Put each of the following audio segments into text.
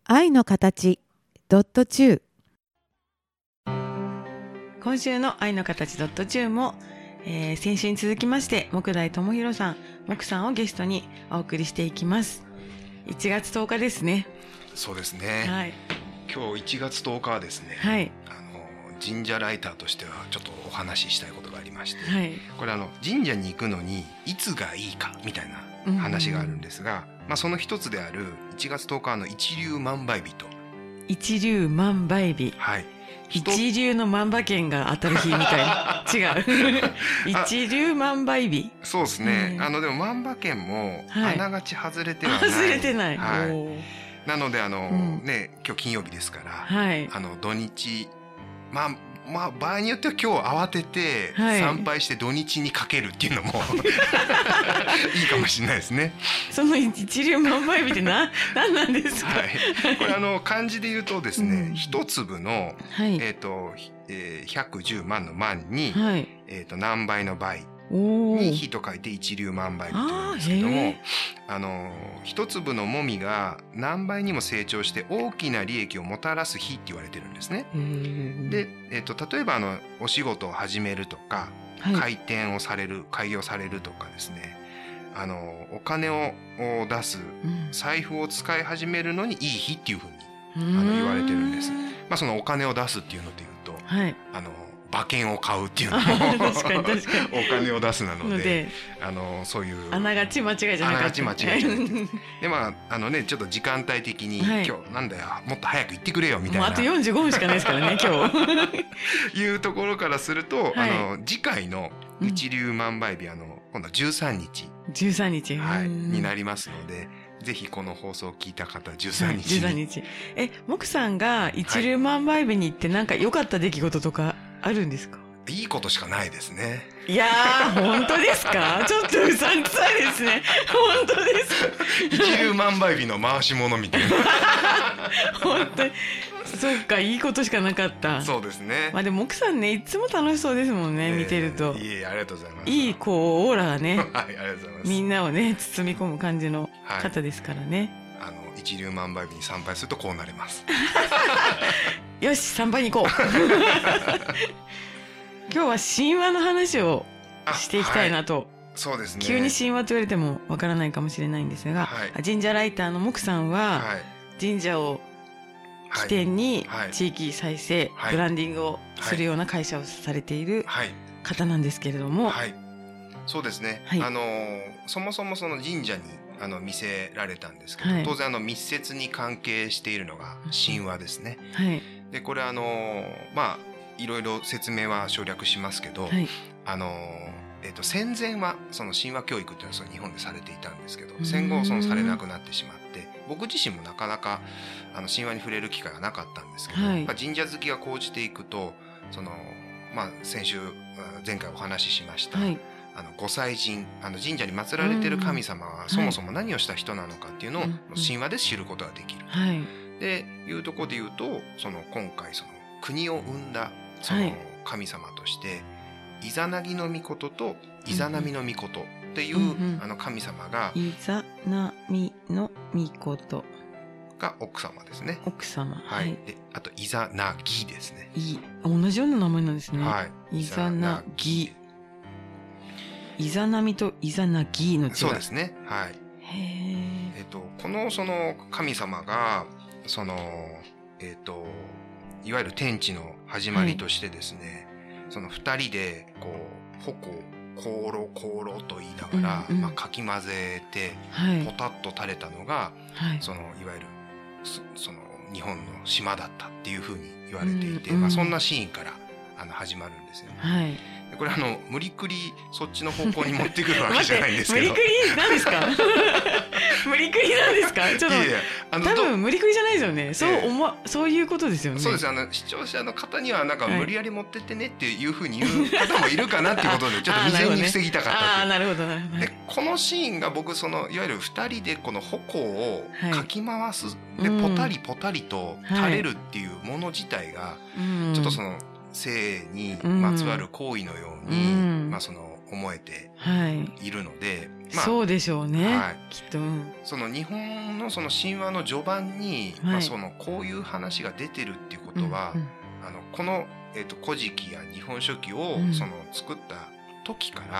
愛の形.2。今週の愛の形.2も、先週に続きまして木大智博さん、木さんをゲストにお送りしていきます。1月10日ですね。 そうですね、 はい、 今日1月10日はですね、 はい、 神社ライターとしてはちょっとお話ししたいことがありまして、 はい、 これ神社に行くのにいつがいいかみたいな話があるんですが、その一つである1月10日の一粒万倍日と。 一粒万倍日、はい、一流の万馬券が当たる日みたいな違う一粒万倍日。 そうですね、でも万馬券もあながち外れてはない、 外れてない、 はい、なのでね、今日金曜日ですから、はい、土日場合によっては今日慌てて参拝して土日にかけるっていうのも、はい、いいかもしれないですね。 その一粒万倍日って何なんですか？ はい、これ漢字で言うとですね、一粒の、はい、110万の万に、はい、何倍の倍に日と書いて一粒万倍日というんですけども、一粒のもみが何倍にも成長して大きな利益をもたらす日って言われてるんですね。で、例えばお仕事を始めるとか、はい、開店をされる、開業されるとかですね、お金を出す、財布を使い始めるのにいい日っていうふうに言われてるんです。そのお金を出すっていうので言うと、はい、馬券を買うっていうのも確かにお金を出すなので、そういうあながち間違いじゃなかった。あながち間違いじゃなくてでね、ちょっと時間帯的に、はい、今日なんだよもっと早く行ってくれよみたいな、 もうあと45分しかないですからね今日いうところからすると、はい、次回の一粒万倍日今度は13日、はい、になりますので、ぜひこの放送を聞いた方13日に、 13日木さんが一粒万倍日に行って何か良かった出来事とかあるんですか？ いいことしかないですね。 いやー本当ですか？ちょっとうさんくさいですね。本当ですか？ 一粒万倍日の回し物みたいな本当にそっか、いいことしかなかった。 そうですね。 でも木さんね、いつも楽しそうですもんね、見てると。 いえ、ありがとうございます。 いいオーラがね、 はい、ありがとうございます。 みんなをね包み込む感じの方ですからね、 はい、一粒万倍日に参拝するとこうなれますよし参拝に行こう今日は神話の話をしていきたいなと。はい、 そうですね。 急に神話と言われてもわからないかもしれないんですが、はい、神社ライターの木さんは、はい、神社を起点に地域再生、はい、ブランディングをするような会社をされている方なんですけれども、 はいはい、そうですね、はい、そもそもその神社に見せられたんですけど、はい、当然密接に関係しているのが神話ですね、はい、でこれいろいろ説明は省略しますけど、はい、戦前はその神話教育っていうのは日本でされていたんですけど、戦後されなくなってしまって、僕自身もなかなか神話に触れる機会がなかったんですけど、はい、神社好きが高じていくと先週前回お話ししました、はい、御祭神、神社に祀られている神様はそもそも何をした人なのかっていうのを神話で知ることができる、はい、でいうところで言うと、今回国を生んだ神様として、イザナギの御事とイザナミの御事っていう、神様が、 イザナミの御事が奥様ですね。 奥様、 はい。で、あとイザナギですね。 同じような名前なんですね。はい。イザナギ、イザナミとイザナギの違い。 そうですね。はい。 へこの神様がいわゆる天地の始まりとしてですね、はい、二人で矛香炉と言いながら、かき混ぜて、はい、ポタッと垂れたのが、はい、いわゆる日本の島だったっていうふうに言われていて、そんなシーンから始まるんですよね。はい、これ無理くりそっちの方向に持ってくるわけじゃないんですけど無理くりなんですか無理くりなんですか？ちょっと多分無理くりじゃないですよね。そういうことですよね。 そうです。視聴者の方には無理やり持ってってねっていうふうに言う方もいるかなっていうことでちょっと未然に防ぎたかったなるほどなるほど。 でこのシーンが僕いわゆる2人でこの矛をかき回す、でポタリポタリと垂れるっていうもの自体が、ちょっと性にまつわる行為のように、思えているので、 そうでしょうね、きっと、 その日本のその神話の序盤に、そのこういう話が出てるっていうことは、この古事記や日本書紀をその作った時から、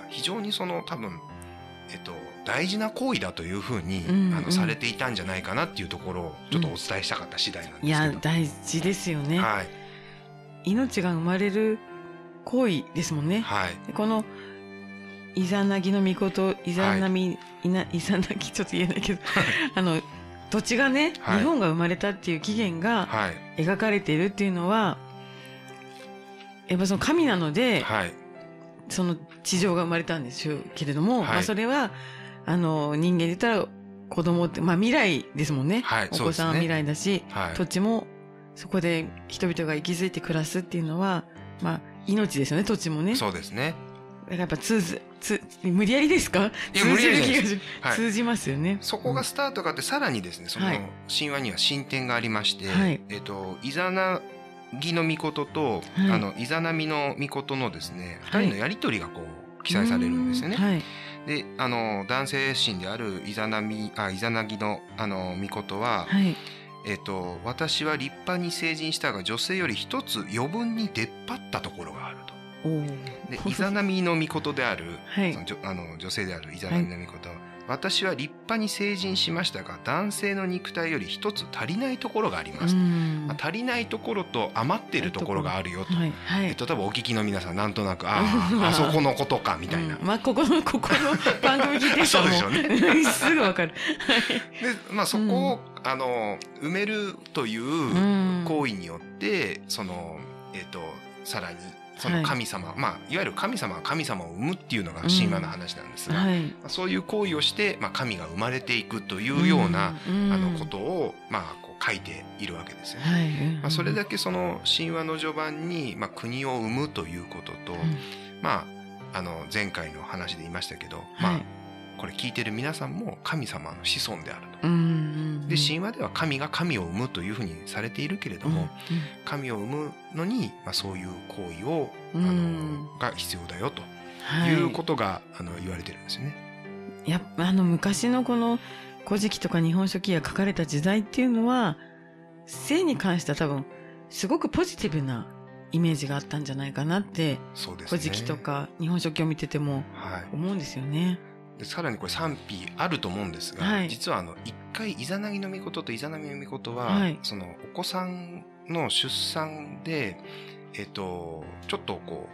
非常にその多分大事な行為だというふうにされていたんじゃないかなっていうところをちょっとお伝えしたかった次第なんですけど、いや大事ですよね、命が生まれる行為ですもんね、このイザナギの御事、イザナギちょっと言えないけど土地がね、日本が生まれたっていう起源が描かれているっていうのは、やっぱその神なので、その地上が生まれたんでしょうけれども、それは人間で言ったら子供って、未来ですもんね、お子さんは未来だし、土地もそこで人々が息づいて暮らすっていうのは、命ですよね、土地もね。 そうですね。 だからやっぱ無理やりですか？通じる気がし、通じますよね。 そこがスタートがあって、さらにですね、その神話には進展がありまして、イザナギの御事と、イザナミの御事のですね、2人のやり取りがこう記載されるんですよね。で、男性神であるイザナギの御事は、私は立派に成人したが女性より一つ余分に出っ張ったところがあると。でイザナミの御事である、その女性であるイザナミの御事は、私は立派に成人しましたが男性の肉体より一つ足りないところがあります。足りないところと余っているところがあるよと。例えばお聞きの皆さんなんとなくあそこのことかみたいな。 ここの番組聞いてる人もそうでしょうね。 すぐわかる。 で、そこを埋めるという行為によってそのさらにその神様、いわゆる神様が神様を生むっていうのが神話の話なんですが、そういう行為をして、神が生まれていくというような、ことを、こう書いているわけですよね。それだけその神話の序盤に、国を生むということと、前回の話で言いましたけど、これ聞いてる皆さんも神様の子孫であると。で神話では神が神を生むというふうにされているけれども、神を生むのに、そういう行為をが必要だよということが言われてるんですよね。 やっぱ昔のこの古事記とか日本書紀が書かれた時代っていうのは性に関しては多分すごくポジティブなイメージがあったんじゃないかなって、古事記とか日本書紀を見てても思うんですよね。 でさらにこれ賛否あると思うんですが、実は一回イザナギの御事とイザナミの御事は、そのお子さんの出産でちょっとこ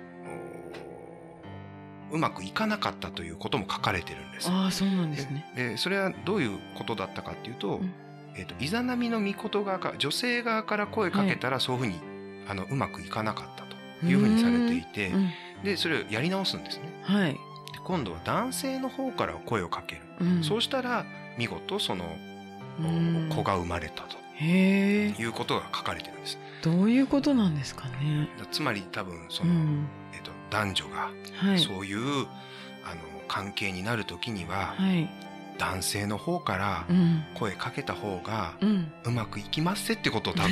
ううまくいかなかったということも書かれてるんです。 そうなんですね。 でそれはどういうことだったかっていうと、イザナミの御事側から女性側から声かけたら、そういうふうにうまくいかなかったというふうにされていて、でそれをやり直すんですね。今度は男性の方から声をかける、そうしたら見事その子が生まれたということが書かれてるんです。 どういうことなんですかね。 つまり多分その、男女がそういう関係になる時には、男性の方から声かけた方がうまくいきますってことを多分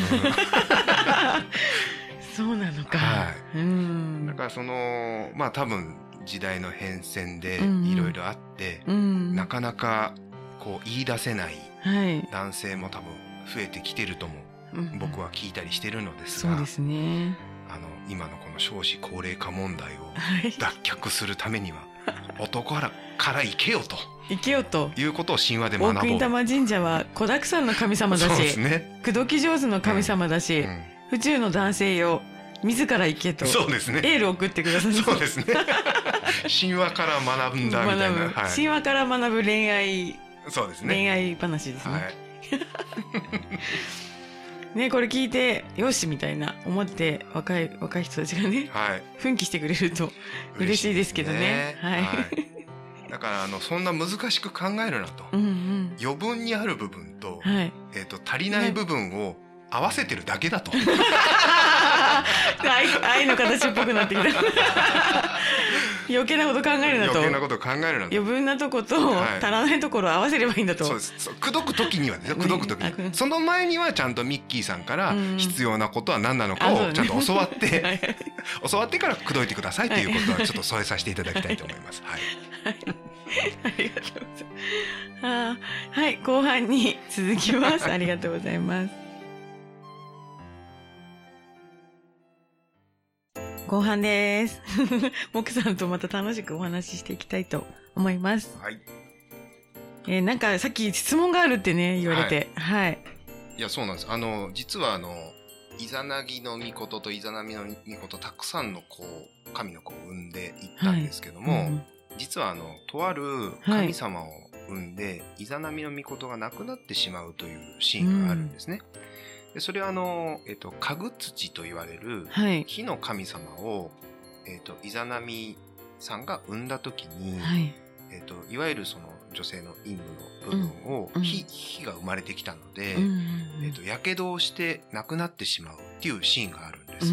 そうなのか。 だからその多分時代の変遷でいろいろあって、なかなかこう言い出せない男性も多分増えてきてるとも僕は聞いたりしてるのですが、 そうですね。 今のこの少子高齢化問題を脱却するためには、男から行けよということを神話で学ぼう。大国玉神社は子だくさんの神様だし、口説き上手の神様だし、府中の男性よ自ら行けと、 そうですね、 エールを送ってください。 そうですね。神話から学んだみたいな、 神話から学ぶ恋愛、 そうですね、 恋愛話ですね。ね、これ聞いてよしみたいな思って若い人たちがね、奮起してくれると嬉しいですけどね。 だからそんな難しく考えるなと、余分にある部分と、足りない部分を合わせてるだけだと。 愛の形っぽくなってきた。余計なこと考えるなと。 余計なこと考えるなと。 余分なとこと足らないところを合わせればいいんだと。 そうです。口説く時にはですよ。口説く時に。その前にはちゃんとミッキーさんから必要なことは何なのかをちゃんと教わってから口説いてくださいということはちょっと添えさせていただきたいと思います。はい。 ありがとうございます。はい、後半に続きます。ありがとうございます。後半です。モクさんとまた楽しくお話ししていきたいと思います。 はい。 なんかさっき質問があるってね、言われて。はい。 いや、そうなんです。実はイザナギの御事とイザナミの御事、たくさんの子、神の子を産んでいったんですけども、はい、実はとある神様を産んで、はい、イザナミの御事がなくなってしまうというシーンがあるんですね。でそれはカグツチと言われる火の神様を、イザナミさんが産んだ時に、はい、いわゆるその女性の陰部の部分を、火が生まれてきたので、やけどをして亡くなってしまうっていうシーンがあるんです。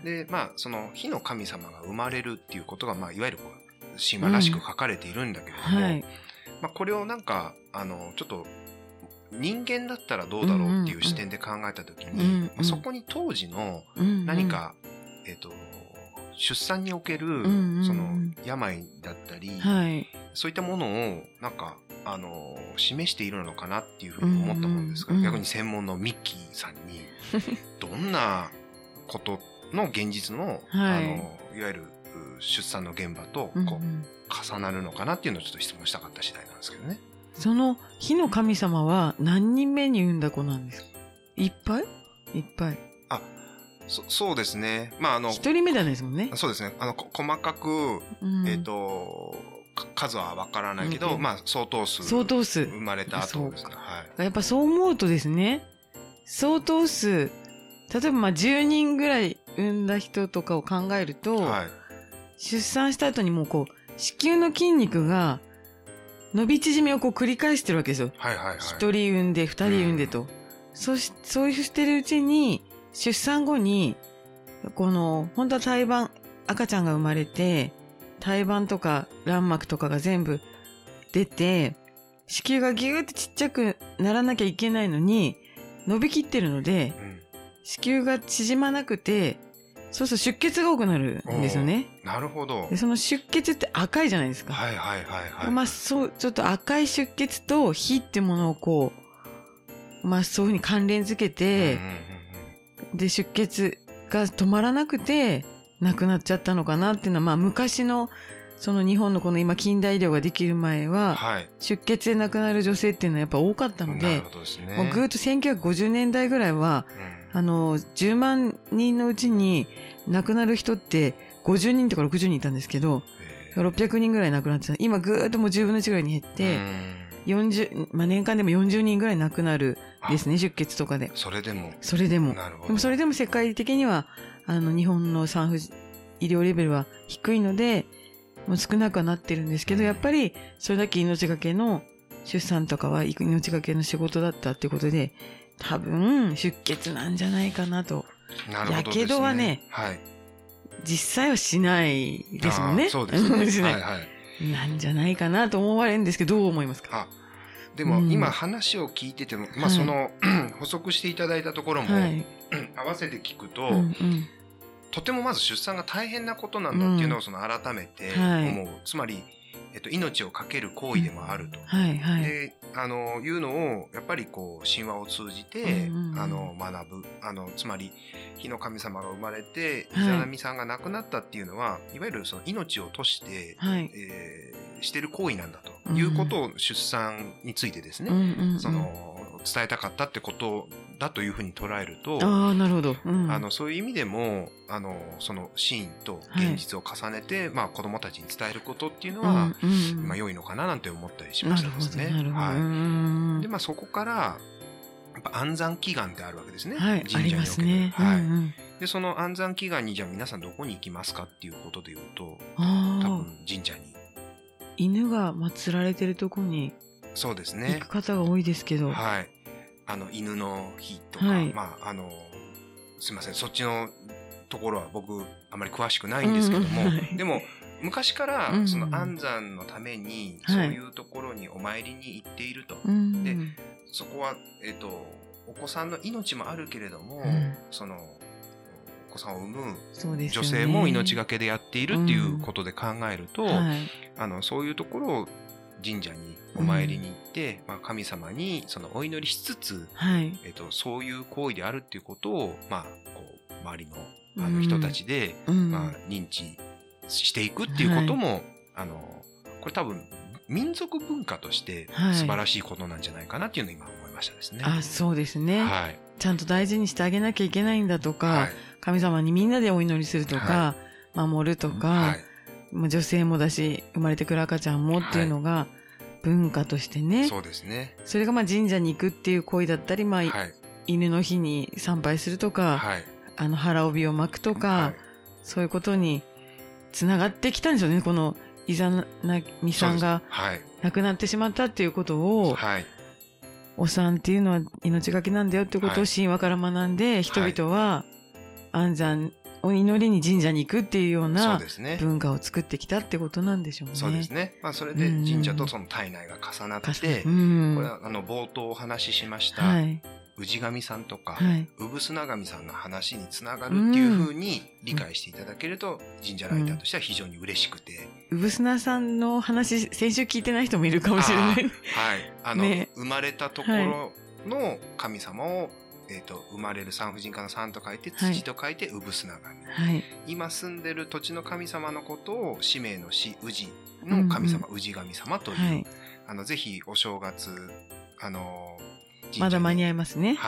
で、まあその火の神様が生まれるっていうことが、まあいわゆる神話らしく書かれているんだけれども、はい、まあこれをなんかちょっと人間だったらどうだろうっていう視点で考えたときに、そこに当時の何か、出産におけるその病だったり、そういったものをなんか示しているのかなっていうふうに思ったものですから、逆に専門のミッキーさんにどんなことの現実のいわゆる出産の現場とこう重なるのかなっていうのをちょっと質問したかった次第なんですけどね。 その火の神様は何人目に産んだ子なんですか？いっぱいそうですね。まあ一人目じゃないですもんね。 そうですね。細かく、数はわからないけど、まあ相当数生まれた後ですね。はい。 やっぱそう思うとですね、相当数、例えばまあ10人ぐらい産んだ人とかを考えると、はい、出産した後にもうこう子宮の筋肉が伸び縮みをこう繰り返してるわけですよ。 はいはいはい。 一人産んで二人産んでと。そういうしてるうちに、出産後に、本当は胎盤、赤ちゃんが生まれて、胎盤とか卵膜とかが全部出て、子宮がギューってちっちゃくならなきゃいけないのに、伸びきってるので、子宮が縮まなくて、そうすると出血が多くなるんですよね。 なるほど。 で、その出血って赤いじゃないですか。 はいはいはいはい。 まあちょっと赤い出血と火ってものをそういうふうに関連づけて、で、出血が止まらなくて亡くなっちゃったのかなっていうのは、まあ昔のその日本のこの今近代医療ができる前は、出血で亡くなる女性っていうのはやっぱ多かったので、もうぐーっと1950年代ぐらいは、10万人のうちに亡くなる人って50人とか60人いたんですけど、600人ぐらい亡くなってた。今ぐーっともう10分の1ぐらいに減って、まあ年間でも40人ぐらい亡くなるですね、出血とかで。 それでも。 なるほど。でもそれでも世界的には、日本の産婦医療レベルは低いので、もう少なくはなってるんですけど、やっぱりそれだけ命がけの出産とかは命がけの仕事だったっていうことで、多分出血なんじゃないかなと。 なるほどですね。 やけどはね、はい、実際はしないですもんね。 そうですね。 しない。はいはい。なんじゃないかなと思われるんですけど、どう思いますか？ でも今話を聞いてても、まあその補足していただいたところも合わせて聞くと、とてもまず出産が大変なことなんだっていうのを改めて思う。つまり命を懸ける行為でもあると。で、いうのをやっぱり神話を通じて学ぶ。つまり火の神様が生まれてイザナミさんが亡くなったっていうのは、いわゆるその命を賭してしてる行為なんだということを出産についてですね、伝えたかったってことだというふうに捉えると、 なるほど。 そういう意味でもそのシーンと現実を重ねて、まあ子供たちに伝えることっていうのは、まあ良いのかななんて思ったりしましたですね。はい。でまあそこからやっぱ安産祈願ってあるわけですね。 神社における。 はい。でその安産祈願にじゃあ皆さんどこに行きますかっていうことで言うと、多分神社に。 犬が祀られてるとこにそうですね。 行く方が多いですけど、 はい。犬の日とか、まあすみません、そっちのところは僕あまり詳しくないんですけども、でも昔からその安産のためにそういうところにお参りに行っていると。で、そこはお子さんの命もあるけれども、そのお子さんを産む女性も命がけでやっているっていうことで考えると、 そういうところを神社にお参りに行って、神様にそのお祈りしつつ、そういう行為であるっていうことを、こう周りの人たちで、認知していくっていうことも、これ多分民族文化として素晴らしいことなんじゃないかなっていうのを今思いましたですね。 そうですね。ちゃんと大事にしてあげなきゃいけないんだとか、神様にみんなでお祈りするとか、守るとか、女性もだし生まれてくる赤ちゃんもっていうのが文化としてね、 そうですね。 それが神社に行くっていう行為だったり、犬の日に参拝するとか、腹帯を巻くとか、そういうことにつながってきたんですよね。このイザナミさんが亡くなってしまったっていうことを、お産っていうのは命がけなんだよっていうことを神話から学んで、人々は安産お祈りに神社に行くっていうような文化を作ってきたってことなんでしょうね。 そうですね。それで神社とその体内が重なって、これは冒頭お話ししました、氏神さんとか、産砂神さんの話につながるっていうふうに理解していただけると、神社ライターとしては非常に嬉しくて。 産砂さんの話、先週聞いてない人もいるかもしれない。 生まれたところの神様を、生まれる産婦人科の産と書いて土と書いて産砂神、今住んでる土地の神様のことを氏名の氏氏の神様、氏神様という、ぜひお正月まだ間に合いますね。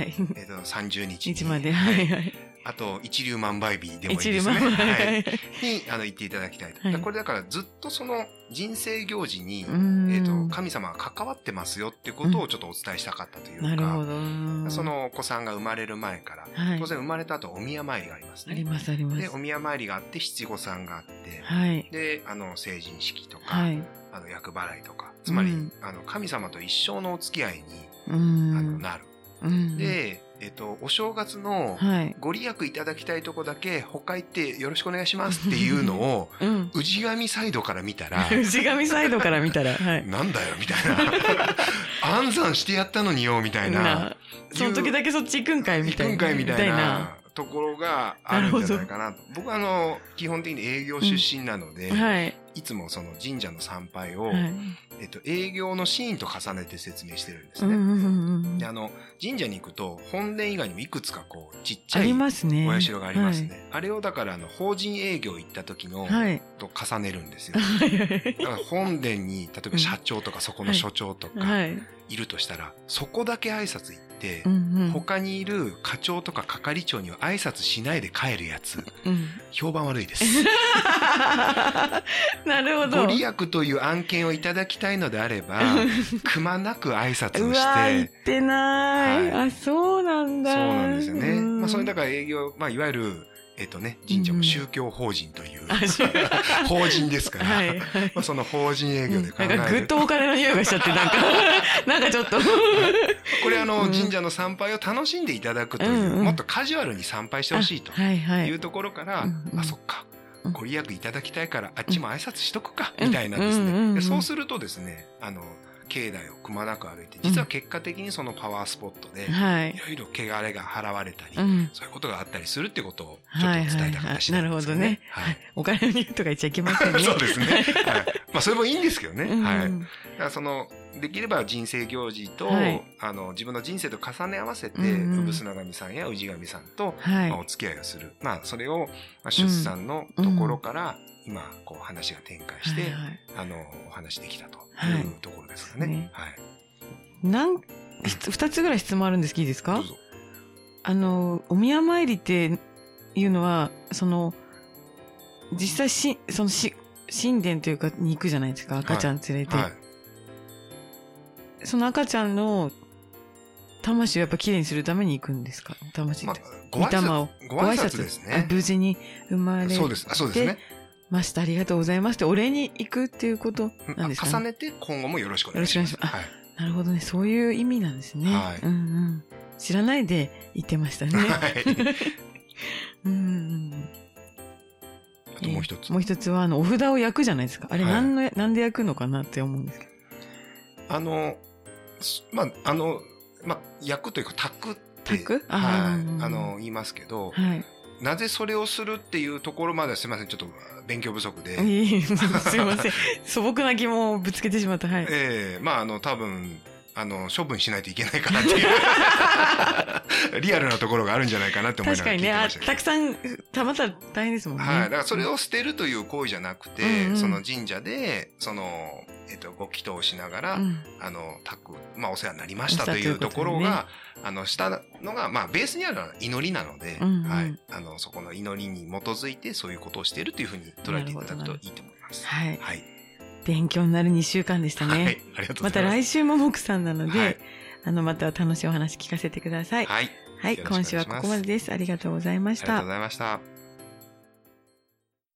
30日まで、 あと一粒万倍日でもいいですね。に行っていただきたいと。これだからずっとその人生行事に神様が関わってますよっていうことをちょっとお伝えしたかったというか、 なるほど。 そのお子さんが生まれる前から、当然生まれた後お宮参りがありますね。 ありますあります。 でお宮参りがあって七五三があって、で成人式とか、厄払いとか、つまり神様と一生のお付き合いになる。でお正月のご利益いただきたいとこだけ他行ってよろしくお願いしますっていうのを氏神サイドから見たら氏神サイドから見たらなんだよみたいな安産してやったのによみたいな、 その時だけそっち行くんかいみたいなところがあるんじゃないかなと。僕は基本的に営業出身なので、いつもその神社の参拝を、営業のシーンと重ねて説明してるんですね。で神社に行くと本殿以外にもいくつかこうちっちゃいお社がありますね。あれをだから法人営業行った時のと重ねるんですよ。だから本殿に例えば社長とかそこの所長とかいるとしたら、そこだけ挨拶行って、他にいる課長とか係長には挨拶しないで帰るやつ、評判悪いです。 なるほど。 ご利益という案件をいただきたいのであれば、くまなく挨拶をして。 言ってない。そうなんだ。 そうなんですよね。それだから営業、いわゆる神社も宗教法人という法人ですから、その法人営業で考えるとぐっとお金の匂いがしちゃってなんかちょっとこれ神社の参拝を楽しんでいただくという、もっとカジュアルに参拝してほしいというところから、そっかご利益いただきたいからあっちも挨拶しとくかみたいなですね。そうするとですね、境内をくまなく歩いて、実は結果的にそのパワースポットでいろいろ汚れが払われたり、そういうことがあったりするってことをちょっと伝えた形なんですよね。なるほどね。 お金の匂いとか言っちゃいけませんね。 そうですね。それもいいんですけどね。だからできれば人生行事と自分の人生と重ね合わせて産砂神さんや氏神さんとお付き合いをする。それを出産のところから今こう話が展開してお話できたというところですかね。 2つぐらい質問あるんですけどいいですか？お宮参りっていうのは実際神殿というかに行くじゃないですか、赤ちゃん連れて。その赤ちゃんの魂をやっぱきれいにするために行くんですか？魂って。 ご挨拶ですね。 無事に生まれて。 そうですね。 ました。ありがとうございますってお礼に行くっていうことなんですかね。 重ねて今後もよろしくお願いします。 なるほどね。そういう意味なんですね。知らないで言ってましたね。 あともう一つ。 もう一つはお札を焼くじゃないですか。あれなんで焼くのかなって思うんですけど。焼くというか炊くって言いますけど、 なぜそれをするっていうところまではすみません、ちょっと勉強不足で。 すいません。素朴な疑問をぶつけてしまった。はい。 まあ、多分、処分しないといけないかなっていう、リアルなところがあるんじゃないかなって思いながら聞いてましたけど。 確かにね、たくさんたまったら大変ですもんね。 はい。だからそれを捨てるという行為じゃなくて、その神社で、ご祈祷しながら、まあ、お世話になりましたというところが、したのが、まあ、ベースにあるのは祈りなので、はい。そこの祈りに基づいてそういうことをしているというふうに捉えていただくといいと思います。 はい。はい。勉強になる2週間でしたね。はい。ありがとうございます。また来週も木さんなので、また楽しいお話聞かせてください。はい。はい。今週はここまでです。ありがとうございました。ありがとうございました。